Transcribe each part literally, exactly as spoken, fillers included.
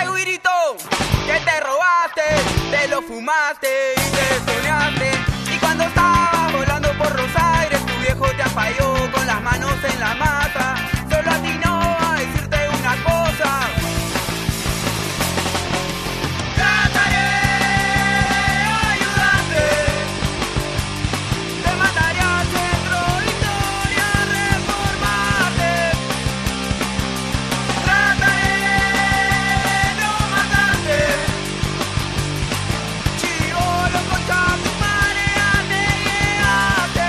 Ese guirito que te robaste, te lo fumaste y te soñaste. Y cuando estabas volando por los aires, tu viejo te apayó con las manos en la masa. Solo atinó a decirte una cosa: trataré de ayudarte, te mandaré al centro Victoria a reformarte. Trataré de no matarte, chivolo concha tu madre, ande llegaste.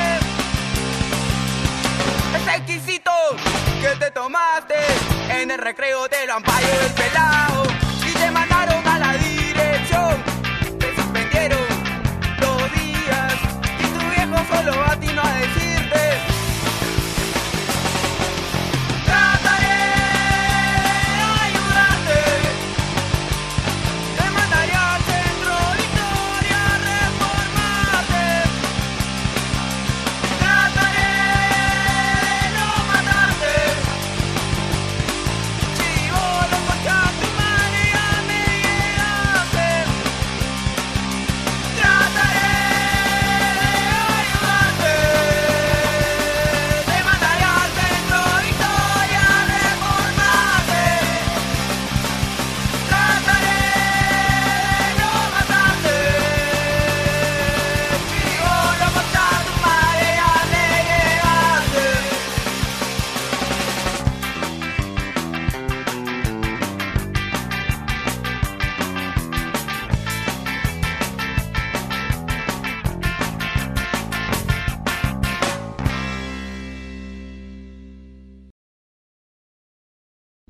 Ese exquisito que te tomaste en el recreo te lo ampayo el pelado.